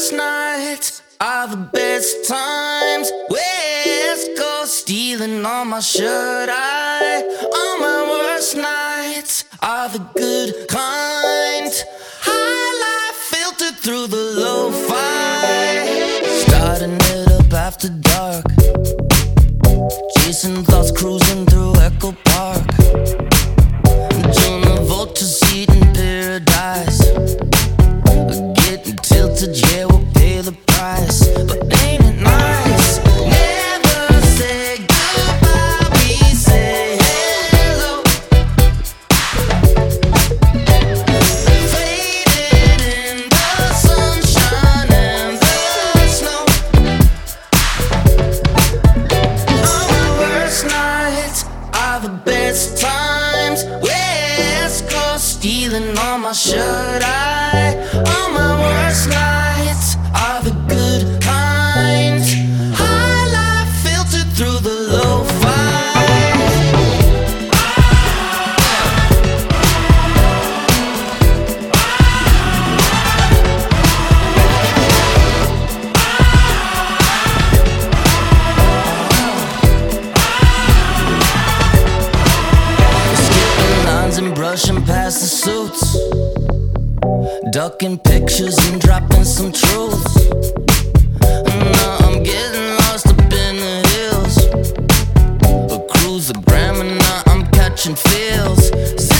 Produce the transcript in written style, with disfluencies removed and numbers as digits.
worst nights are the best times. West Coast stealing on my shirt. All my worst nights are the good kind. High life filtered through the lo-fi. Starting it up after dark. Chasing thoughts, cruising through Echo Park. John Travolta seat in paradise. Getting tilted, yeah, we'll pay the price. But ain't it nice? Never say goodbye, we say hello. Faded in the sunshine and the snow. All my worst nights are the best times. West Coast stealing on my shirt. All my worst nights are the good kind. High life filtered through the lo-fi. Skipping lines and brushing past the suits. Ducking pictures and dropping some truths. Now I'm getting lost up in the hills. A cruise the gram and now I'm catching feels.